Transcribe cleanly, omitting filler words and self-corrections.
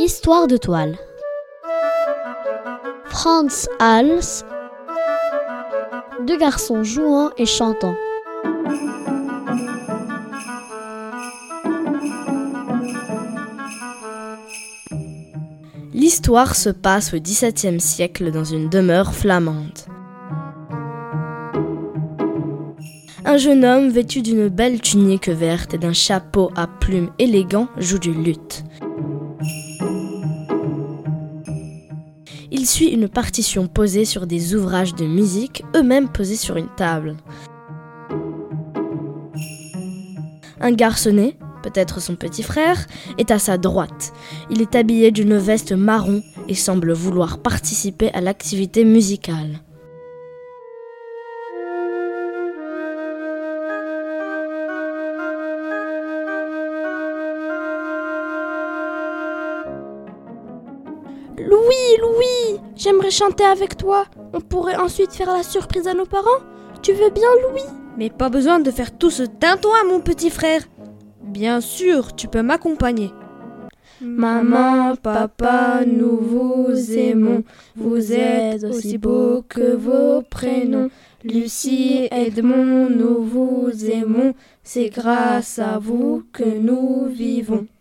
Histoire de toile. Franz Hals, deux garçons jouant et chantant. L'histoire se passe au XVIIe siècle dans une demeure flamande. Un jeune homme vêtu d'une belle tunique verte et d'un chapeau à plumes élégant joue du luth. Il suit une partition posée sur des ouvrages de musique, eux-mêmes posés sur une table. Un garçonnet, peut-être son petit frère, est à sa droite. Il est habillé d'une veste marron et semble vouloir participer à l'activité musicale. Louis, j'aimerais chanter avec toi. On pourrait ensuite faire la surprise à nos parents. Tu veux bien, Louis? Mais pas besoin de faire tout ce tintouin, mon petit frère. Bien sûr, tu peux m'accompagner. Maman, papa, nous vous aimons. Vous êtes aussi beaux que vos prénoms. Lucie, Edmond, nous vous aimons. C'est grâce à vous que nous vivons.